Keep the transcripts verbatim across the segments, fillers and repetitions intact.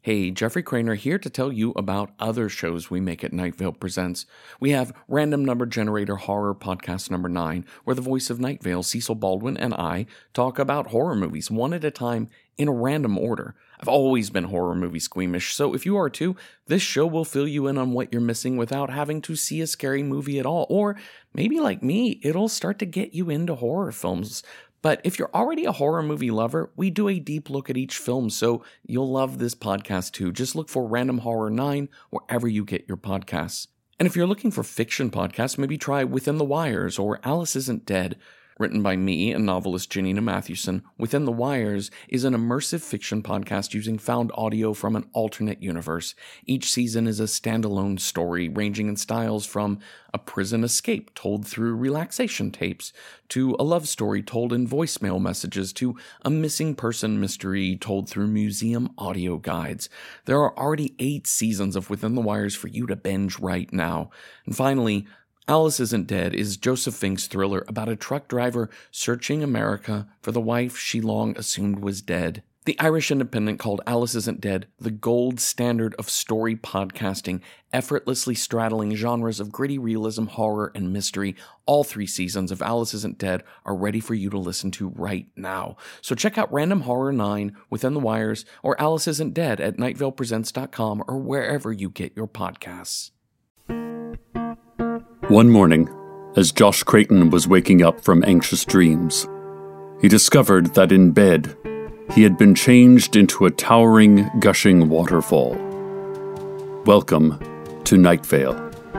Hey, Jeffrey Craner here to tell you about other shows we make at Night Vale Presents. We have Random Number Generator Horror Podcast Number nine, where the voice of Night Vale, Cecil Baldwin, and I talk about horror movies one at a time in a random order. I've always been horror movie squeamish, so if you are too, this show will fill you in on what you're missing without having to see a scary movie at all. Or maybe like me, it'll start to get you into horror films. But if you're already a horror movie lover, we do a deep look at each film, so you'll love this podcast too. Just look for Random Horror nine wherever you get your podcasts. And if you're looking for fiction podcasts, maybe try Within the Wires or Alice Isn't Dead. Written by me and novelist Janina Mathewson, Within the Wires is an immersive fiction podcast using found audio from an alternate universe. Each season is a standalone story ranging in styles from a prison escape told through relaxation tapes, to a love story told in voicemail messages, to a missing person mystery told through museum audio guides. There are already eight seasons of Within the Wires for you to binge right now. And finally, Alice Isn't Dead is Joseph Fink's thriller about a truck driver searching America for the wife she long assumed was dead. The Irish Independent called Alice Isn't Dead the gold standard of story podcasting, effortlessly straddling genres of gritty realism, horror, and mystery. All three seasons of Alice Isn't Dead are ready for you to listen to right now. So check out Random Horror nine, Within the Wires, or Alice Isn't Dead at night vale presents dot com or wherever you get your podcasts. One morning, as Josh Creighton was waking up from anxious dreams, he discovered that in bed, he had been changed into a towering, gushing waterfall. Welcome to Night Vale.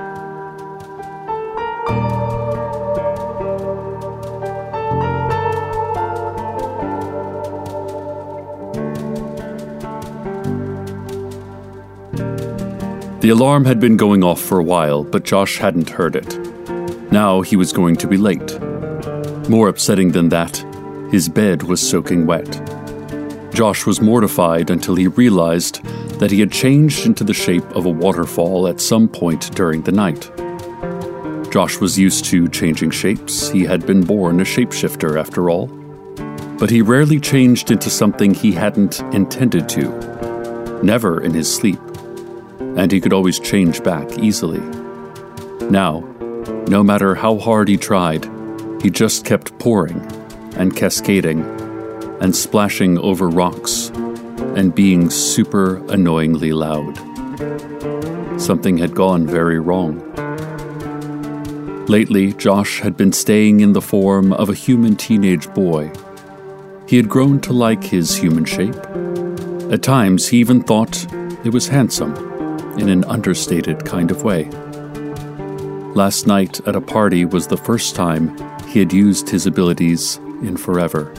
The alarm had been going off for a while, but Josh hadn't heard it. Now he was going to be late. More upsetting than that, his bed was soaking wet. Josh was mortified until he realized that he had changed into the shape of a waterfall at some point during the night. Josh was used to changing shapes. He had been born a shapeshifter, after all. But he rarely changed into something he hadn't intended to. Never in his sleep. And he could always change back easily. Now, no matter how hard he tried, he just kept pouring and cascading and splashing over rocks and being super annoyingly loud. Something had gone very wrong. Lately, Josh had been staying in the form of a human teenage boy. He had grown to like his human shape. At times, he even thought it was handsome, in an understated kind of way. Last night at a party was the first time he had used his abilities in forever.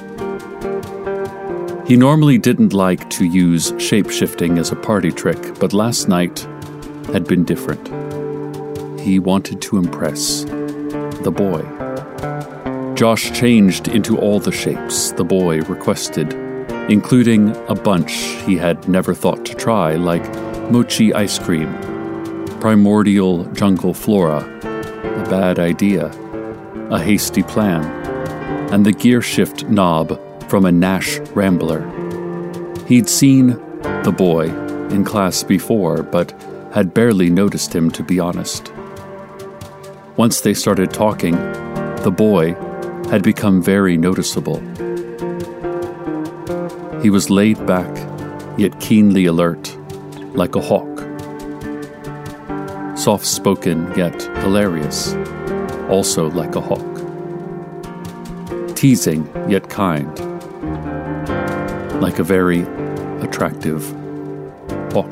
He normally didn't like to use shape-shifting as a party trick, but last night had been different. He wanted to impress the boy. Josh changed into all the shapes the boy requested, including a bunch he had never thought to try, like mochi ice cream, primordial jungle flora, a bad idea, a hasty plan, and the gear shift knob from a Nash Rambler. He'd seen the boy in class before, but had barely noticed him, to be honest. Once they started talking, the boy had become very noticeable. He was laid back, yet keenly alert, like a hawk. Soft-spoken, yet hilarious, also like a hawk. Teasing, yet kind, like a very attractive hawk.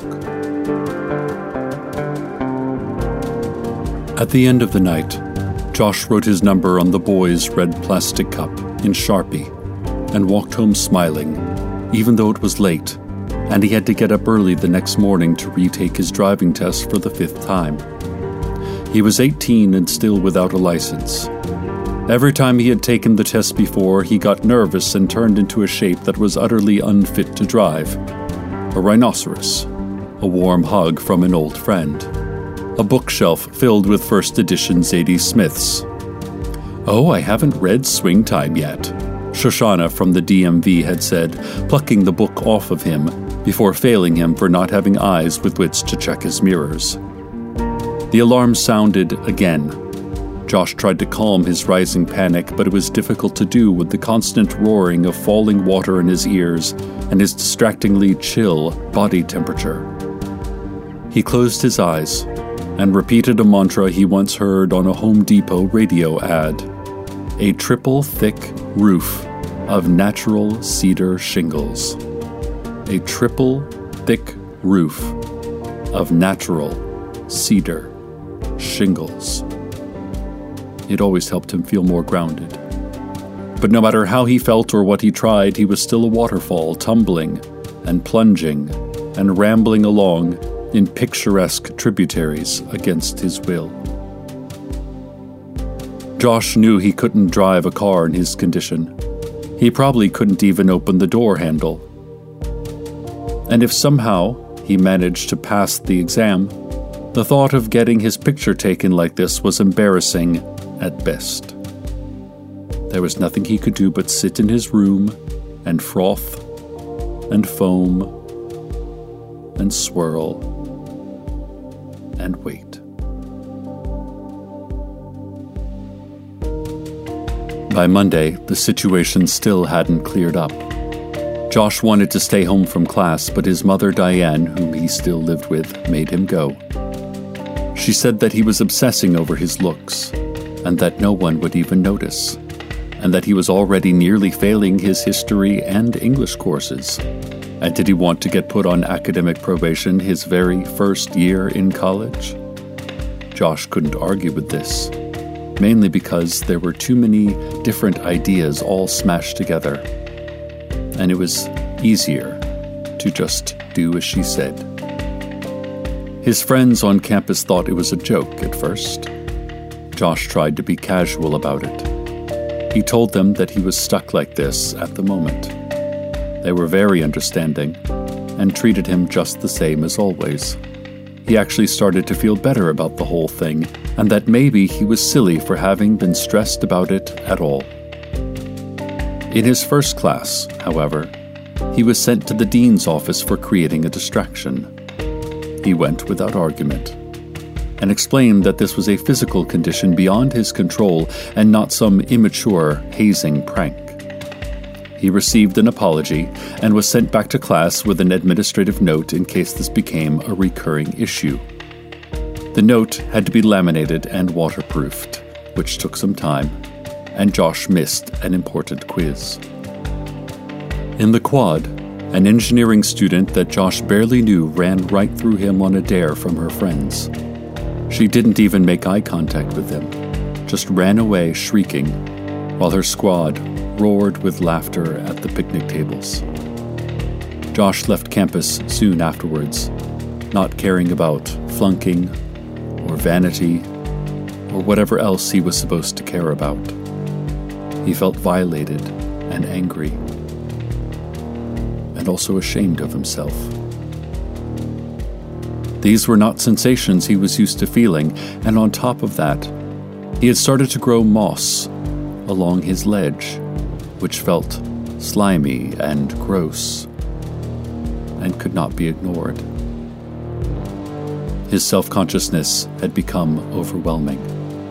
At the end of the night, Josh wrote his number on the boy's red plastic cup in Sharpie and walked home smiling, even though it was late and he had to get up early the next morning to retake his driving test for the fifth time. He was eighteen and still without a license. Every time he had taken the test before, he got nervous and turned into a shape that was utterly unfit to drive. A rhinoceros, a warm hug from an old friend, a bookshelf filled with first edition Zadie Smiths. "Oh, I haven't read Swing Time yet," Shoshana from the D M V had said, plucking the book off of him before failing him for not having eyes with which to check his mirrors. The alarm sounded again. Josh tried to calm his rising panic, but it was difficult to do with the constant roaring of falling water in his ears and his distractingly chill body temperature. He closed his eyes and repeated a mantra he once heard on a Home Depot radio ad: a triple thick roof of natural cedar shingles. A triple thick roof of natural cedar shingles. It always helped him feel more grounded. But no matter how he felt or what he tried, he was still a waterfall, tumbling and plunging and rambling along in picturesque tributaries against his will. Josh knew he couldn't drive a car in his condition. He probably couldn't even open the door handle. And if somehow he managed to pass the exam, the thought of getting his picture taken like this was embarrassing at best. There was nothing he could do but sit in his room and froth and foam and swirl and wait. By Monday, the situation still hadn't cleared up. Josh wanted to stay home from class, but his mother, Diane, whom he still lived with, made him go. She said that he was obsessing over his looks, and that no one would even notice, and that he was already nearly failing his history and English courses. And did he want to get put on academic probation his very first year in college? Josh couldn't argue with this, mainly because there were too many different ideas all smashed together, and it was easier to just do as she said. His friends on campus thought it was a joke at first. Josh tried to be casual about it. He told them that he was stuck like this at the moment. They were very understanding and treated him just the same as always. He actually started to feel better about the whole thing, and that maybe he was silly for having been stressed about it at all. In his first class, however, he was sent to the dean's office for creating a distraction. He went without argument and explained that this was a physical condition beyond his control and not some immature hazing prank. He received an apology and was sent back to class with an administrative note in case this became a recurring issue. The note had to be laminated and waterproofed, which took some time, and Josh missed an important quiz. In the quad, an engineering student that Josh barely knew ran right through him on a dare from her friends. She didn't even make eye contact with him, just ran away shrieking, while her squad roared with laughter at the picnic tables. Josh left campus soon afterwards, not caring about flunking or vanity or whatever else he was supposed to care about. He felt violated and angry, and also ashamed of himself. These were not sensations he was used to feeling, and on top of that, he had started to grow moss along his ledge, which felt slimy and gross, and could not be ignored. His self-consciousness had become overwhelming.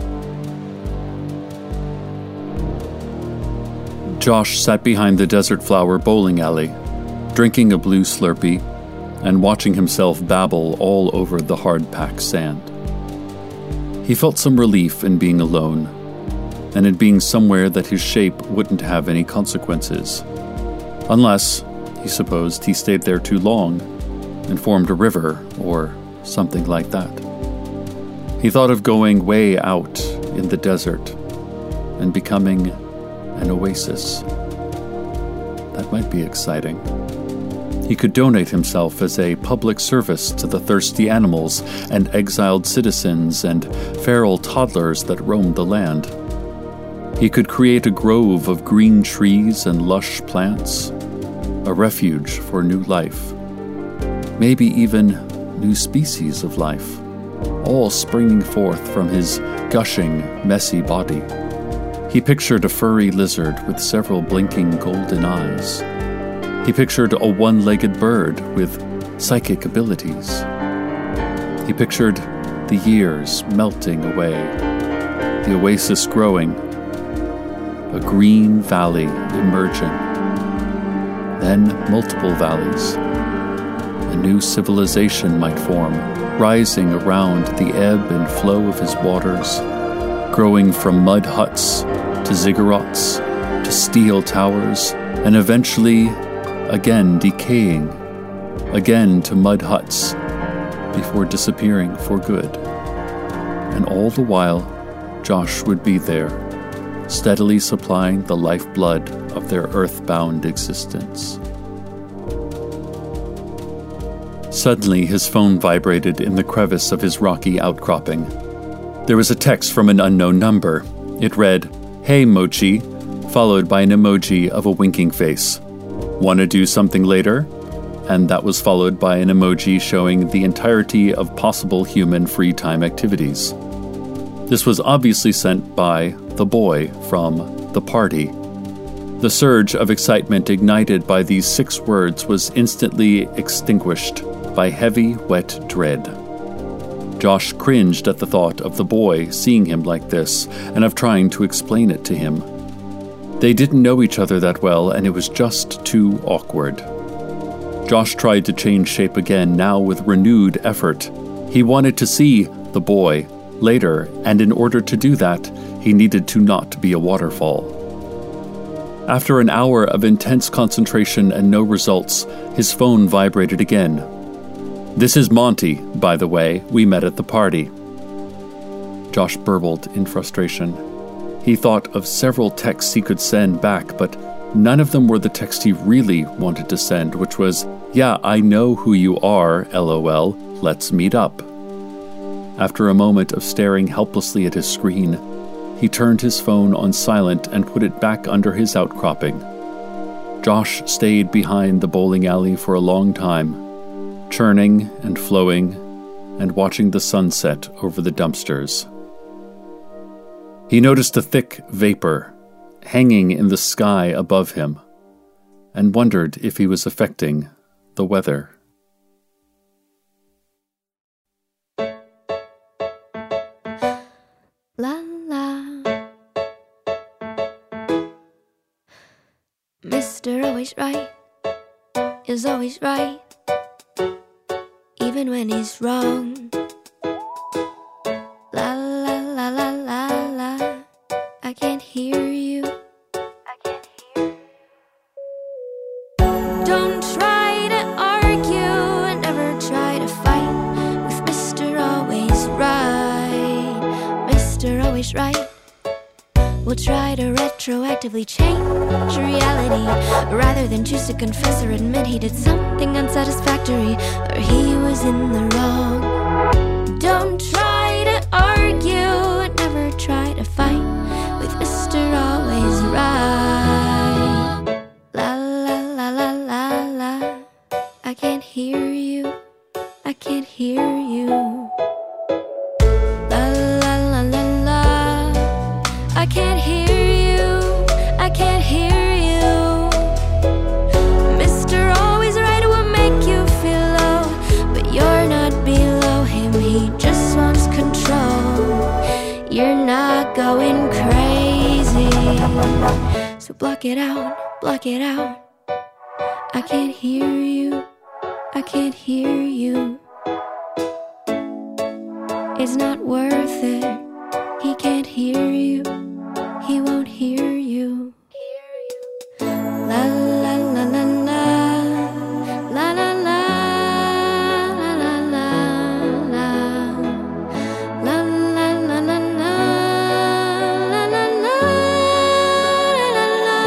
Josh sat behind the Desert Flower bowling alley, drinking a blue Slurpee and watching himself babble all over the hard-packed sand. He felt some relief in being alone, and in being somewhere that his shape wouldn't have any consequences. Unless, he supposed, he stayed there too long and formed a river or something like that. He thought of going way out in the desert and becoming an oasis. That might be exciting. He could donate himself as a public service to the thirsty animals and exiled citizens and feral toddlers that roamed the land. He could create a grove of green trees and lush plants, a refuge for new life, maybe even new species of life, all springing forth from his gushing, messy body. He pictured a furry lizard with several blinking golden eyes. He pictured a one-legged bird with psychic abilities. He pictured the years melting away, the oasis growing, a green valley emerging, then multiple valleys. A new civilization might form, rising around the ebb and flow of his waters, growing from mud huts to ziggurats to steel towers, and eventually again decaying, again to mud huts, before disappearing for good. And all the while, Josh would be there, steadily supplying the lifeblood of their earthbound existence. Suddenly, his phone vibrated in the crevice of his rocky outcropping. There was a text from an unknown number. It read, "Hey, Mochi," followed by an emoji of a winking face. "Wanna do something later?" And that was followed by an emoji showing the entirety of possible human free time activities. This was obviously sent by the boy from the party. The surge of excitement ignited by these six words was instantly extinguished by heavy, wet dread. Josh cringed at the thought of the boy seeing him like this and of trying to explain it to him. They didn't know each other that well, and it was just too awkward. Josh tried to change shape again, now with renewed effort. He wanted to see the boy later, and in order to do that, he needed to not be a waterfall. After an hour of intense concentration and no results, his phone vibrated again. "This is Monty, by the way. We met at the party." Josh burbled in frustration. He thought of several texts he could send back, but none of them were the text he really wanted to send, which was, "Yeah, I know who you are, lol, let's meet up." After a moment of staring helplessly at his screen, he turned his phone on silent and put it back under his outcropping. Josh stayed behind the bowling alley for a long time, churning and flowing and watching the sunset over the dumpsters. He noticed a thick vapor hanging in the sky above him and wondered if he was affecting the weather. La la, Mister Always Right is always right, even when he's wrong. La la la la la la, I can't hear you. I can't hear you. Don't try to argue and never try to fight with Mister Always Right. Mister Always Right will try to retroactively change reality rather than choose to confess or admit he did something unsatisfactory or he was in the wrong. Don't try to argue and never try to fight with Mister Always Right. La la la la la la, I can't hear you, I can't hear you. La la la la la, I can't hear you, I can't hear you. Mister Always Right will make you feel low, but you're not below him, he just wants control. You're not going crazy, so block it out, block it out. I can't hear you, I can't hear you. It's not worth it, he can't hear you, he won't hear you. La la la la la, la la la, la la la la, la la la la la, la la la, la la.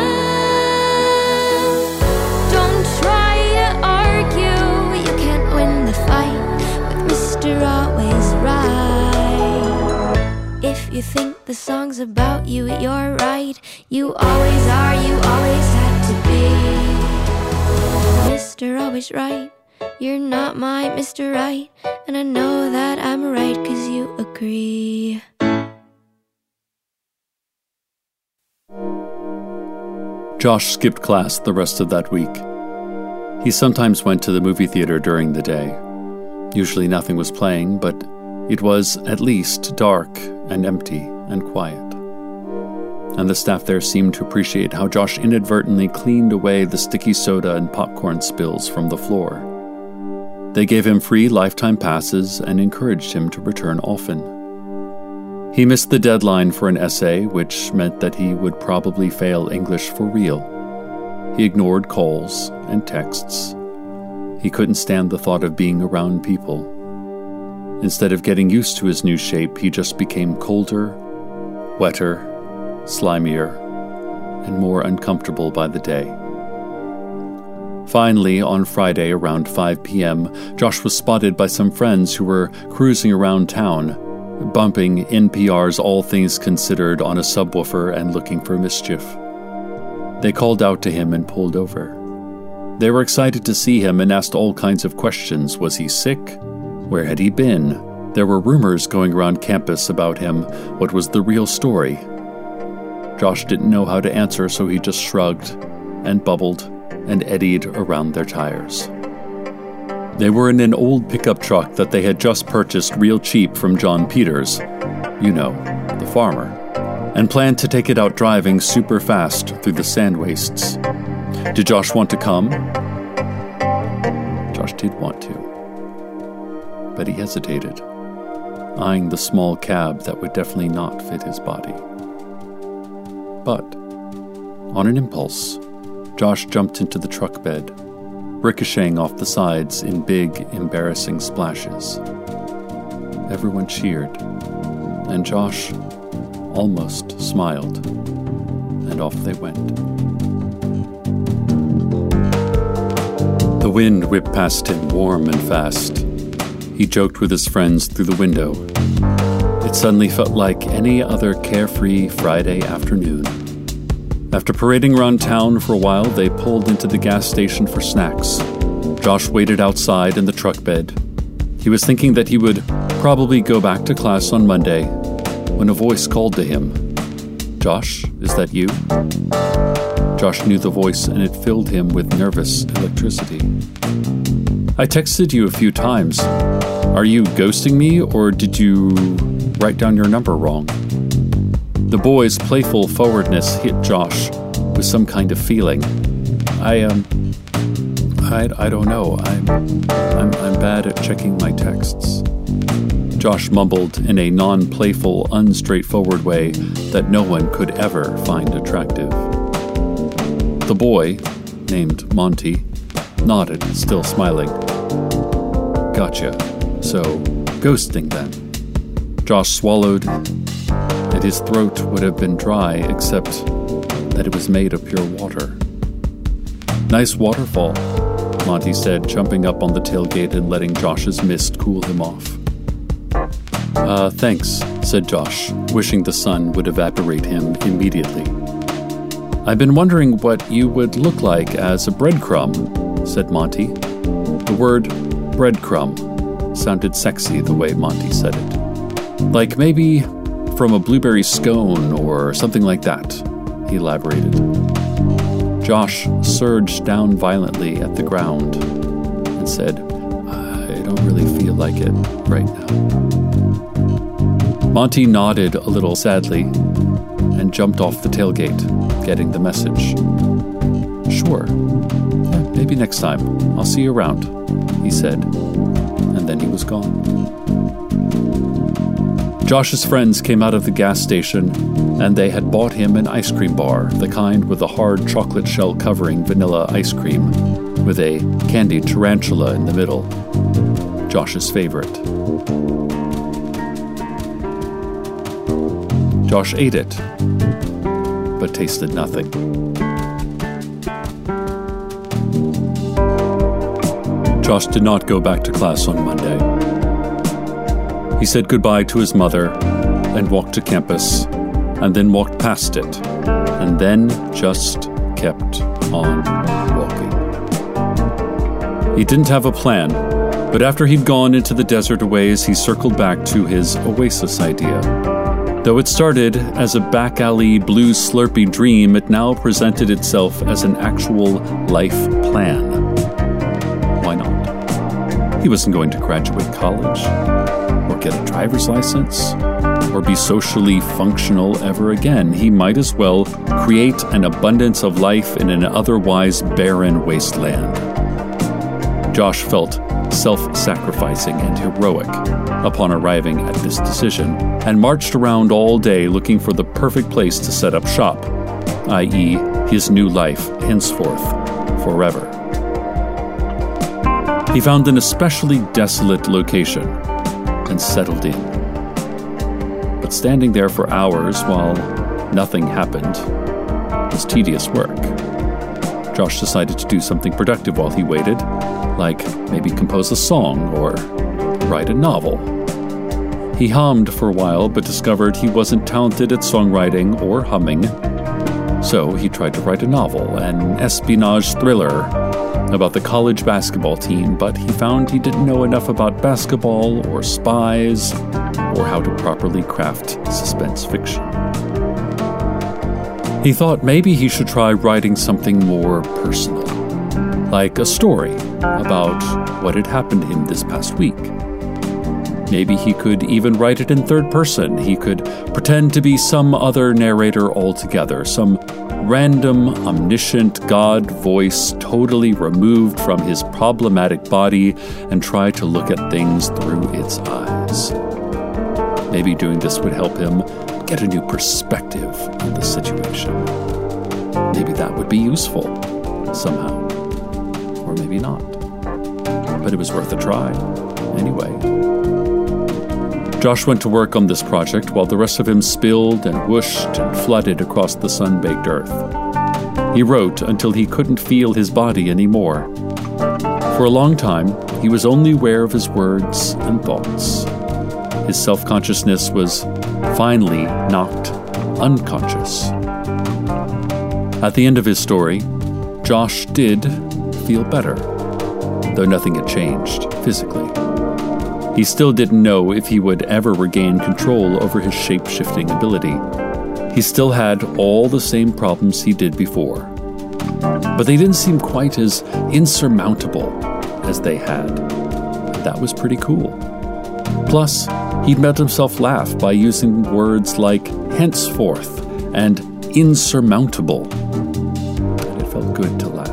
Don't try to argue, you can't win the fight with Mister Always Right. If you think the song's about you, you're right. You always are, you always had to be. Mister Always Right, you're not my Mister Right, and I know that I'm right 'cause you agree. Josh skipped class the rest of that week. He sometimes went to the movie theater during the day. Usually nothing was playing, but it was at least dark and empty and quiet. And the staff there seemed to appreciate how Josh inadvertently cleaned away the sticky soda and popcorn spills from the floor. They gave him free lifetime passes and encouraged him to return often. He missed the deadline for an essay, which meant that he would probably fail English for real. He ignored calls and texts. He couldn't stand the thought of being around people. Instead of getting used to his new shape, he just became colder, wetter, slimier, and more uncomfortable by the day. Finally, on Friday around five p.m., Josh was spotted by some friends who were cruising around town, bumping N P R's All Things Considered on a subwoofer and looking for mischief. They called out to him and pulled over. They were excited to see him and asked all kinds of questions. Was he sick? Where had he been? There were rumors going around campus about him. What was the real story? Josh didn't know how to answer, so he just shrugged and bubbled and eddied around their tires. They were in an old pickup truck that they had just purchased real cheap from John Peters, you know, the farmer, and planned to take it out driving super fast through the sand wastes. Did Josh want to come? Josh did want to, but he hesitated, eyeing the small cab that would definitely not fit his body. But, on an impulse, Josh jumped into the truck bed, ricocheting off the sides in big, embarrassing splashes. Everyone cheered, and Josh almost smiled, and off they went. The wind whipped past him warm and fast. He joked with his friends through the window. It suddenly felt like any other carefree Friday afternoon. After parading around town for a while, they pulled into the gas station for snacks. Josh waited outside in the truck bed. He was thinking that he would probably go back to class on Monday when a voice called to him. "Josh, is that you?" Josh knew the voice, and it filled him with nervous electricity. "I texted you a few times. Are you ghosting me, or did you write down your number wrong?" The boy's playful forwardness hit Josh with some kind of feeling. I, um, I, I don't know. I'm, I'm, I'm bad at checking my texts. Josh mumbled in a non-playful, unstraightforward way that no one could ever find attractive. The boy, named Monty, nodded, still smiling. "Gotcha. So, ghosting then." Josh swallowed, and his throat would have been dry except that it was made of pure water. "Nice waterfall," Monty said, jumping up on the tailgate and letting Josh's mist cool him off. Uh, thanks, said Josh, wishing the sun would evaporate him immediately. "I've been wondering what you would look like as a breadcrumb," said Monty. The word breadcrumb sounded sexy the way Monty said it. "Like maybe from a blueberry scone or something like that," he elaborated. Josh surged down violently at the ground and said, "I don't really feel like it right now." Monty nodded a little sadly and jumped off the tailgate, getting the message. "Sure, yeah, maybe next time. I'll see you around," he said, and then he was gone. Josh's friends came out of the gas station, and they had bought him an ice cream bar, the kind with a hard chocolate shell covering vanilla ice cream, with a candied tarantula in the middle. Josh's favorite. Josh ate it, but tasted nothing. Josh did not go back to class on Monday. He said goodbye to his mother and walked to campus, and then walked past it, and then just kept on walking. He didn't have a plan, but after he'd gone into the desert a ways, he circled back to his oasis idea. Though it started as a back-alley blue Slurpee dream, it now presented itself as an actual life plan. He wasn't going to graduate college, or get a driver's license, or be socially functional ever again. He might as well create an abundance of life in an otherwise barren wasteland. Josh felt self-sacrificing and heroic upon arriving at this decision, and marched around all day looking for the perfect place to set up shop, that is his new life henceforth, forever. He found an especially desolate location and settled in. But standing there for hours while nothing happened was tedious work. Josh decided to do something productive while he waited, like maybe compose a song or write a novel. He hummed for a while, but discovered he wasn't talented at songwriting or humming. So he tried to write a novel, an espionage thriller about the college basketball team, but he found he didn't know enough about basketball or spies or how to properly craft suspense fiction. He thought maybe he should try writing something more personal, like a story about what had happened to him this past week. Maybe he could even write it in third person. He could pretend to be some other narrator altogether, some random, omniscient God voice totally removed from his problematic body, and try to look at things through its eyes. Maybe doing this would help him get a new perspective on the situation. Maybe that would be useful somehow. Or maybe not. But it was worth a try anyway. Josh went to work on this project while the rest of him spilled and whooshed and flooded across the sun-baked earth. He wrote until he couldn't feel his body anymore. For a long time, he was only aware of his words and thoughts. His self-consciousness was finally knocked unconscious. At the end of his story, Josh did feel better, though nothing had changed physically. He still didn't know if he would ever regain control over his shape-shifting ability. He still had all the same problems he did before, but they didn't seem quite as insurmountable as they had. That was pretty cool. Plus, he'd made himself laugh by using words like henceforth and insurmountable, and it felt good to laugh.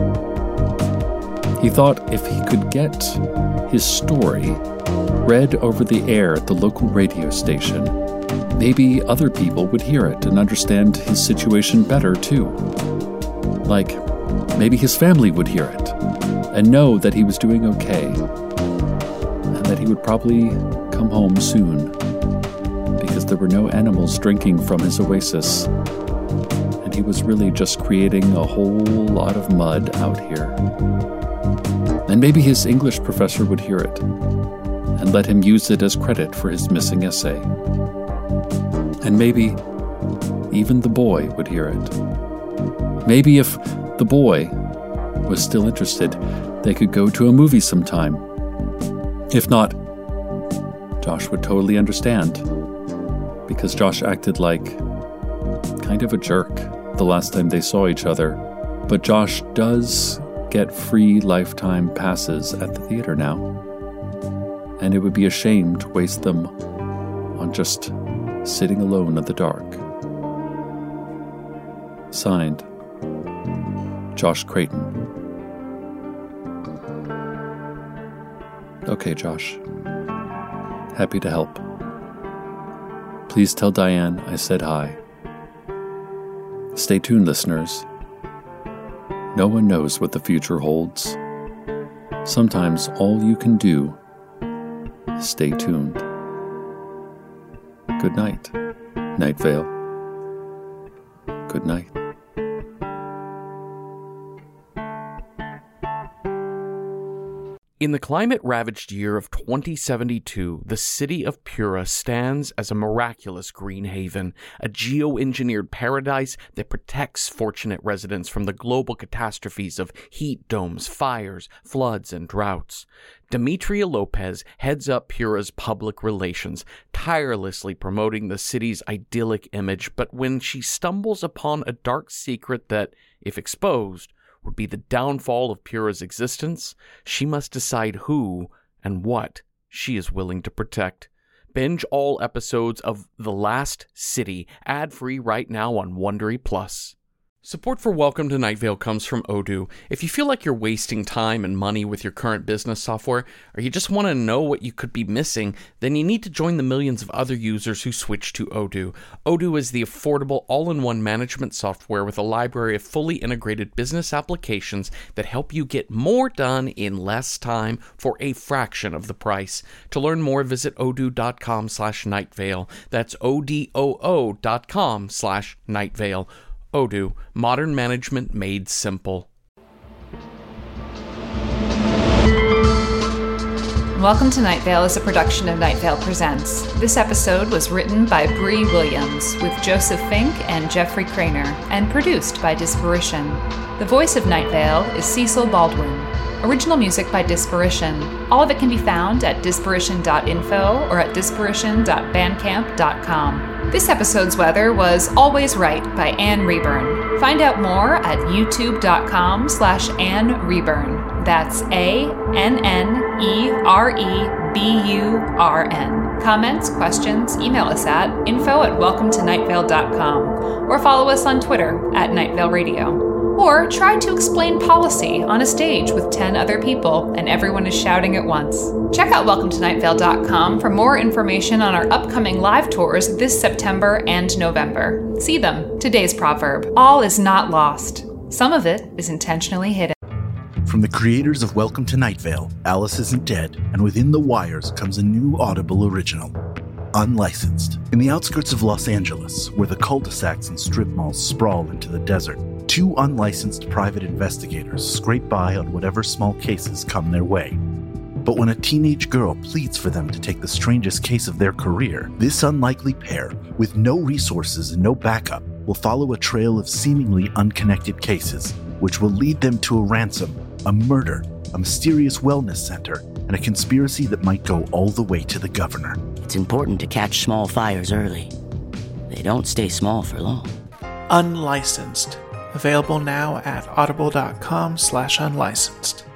He thought if he could get his story read over the air at the local radio station, maybe other people would hear it and understand his situation better too. Like, maybe his family would hear it and know that he was doing okay, and that he would probably come home soon, because there were no animals drinking from his oasis, and he was really just creating a whole lot of mud out here. And maybe his English professor would hear it and let him use it as credit for his missing essay. And maybe even the boy would hear it. Maybe if the boy was still interested, they could go to a movie sometime. If not, Josh would totally understand, because Josh acted like kind of a jerk the last time they saw each other. But Josh does get free lifetime passes at the theater now, and it would be a shame to waste them on just sitting alone in the dark. Signed, Josh Creighton. Okay, Josh. Happy to help. Please tell Diane I said hi. Stay tuned, listeners. No one knows what the future holds. Sometimes all you can do is stay tuned. Good night, Night Vale. Good night. In the climate-ravaged year of twenty seventy-two, the city of Pura stands as a miraculous green haven, a geoengineered paradise that protects fortunate residents from the global catastrophes of heat domes, fires, floods, and droughts. Demetria Lopez heads up Pura's public relations, tirelessly promoting the city's idyllic image, but when she stumbles upon a dark secret that, if exposed, would be the downfall of Pura's existence, she must decide who and what she is willing to protect. Binge all episodes of The Last City, ad-free right now on Wondery Plus. Support for Welcome to Night Vale comes from Odoo. If you feel like you're wasting time and money with your current business software, or you just want to know what you could be missing, then you need to join the millions of other users who switch to Odoo. Odoo is the affordable all-in-one management software with a library of fully integrated business applications that help you get more done in less time for a fraction of the price. To learn more, visit odoo.com slash nightvale. That's O-D-O-O dot com slash nightvale. Odoo, modern management made simple. Welcome to Night Vale is a production of Night Vale Presents. This episode was written by Bree Williams with Joseph Fink and Jeffrey Craner and produced by Disparition. The voice of Night Vale is Cecil Baldwin. Original music by Disparition. All of it can be found at disparition dot info or at disparition dot bandcamp dot com. This episode's weather was Always Right by Anne Reburn. Find out more at youtube.com slash Anne Reburn. That's A N N E R E B U R N. Comments, questions, email us at info at welcome to night vale dot com or follow us on Twitter at Night Vale Radio. Or try to explain policy on a stage with ten other people and everyone is shouting at once. Check out welcome to night vale dot com for more information on our upcoming live tours this September and November. See them. Today's proverb: all is not lost. Some of it is intentionally hidden. From the creators of Welcome to Night Vale, Alice Isn't Dead, and Within the Wires comes a new Audible original, Unlicensed. In the outskirts of Los Angeles, where the cul-de-sacs and strip malls sprawl into the desert, two unlicensed private investigators scrape by on whatever small cases come their way. But when a teenage girl pleads for them to take the strangest case of their career, this unlikely pair, with no resources and no backup, will follow a trail of seemingly unconnected cases, which will lead them to a ransom, a murder, a mysterious wellness center, and a conspiracy that might go all the way to the governor. It's important to catch small fires early. They don't stay small for long. Unlicensed. Available now at audible.com slash unlicensed.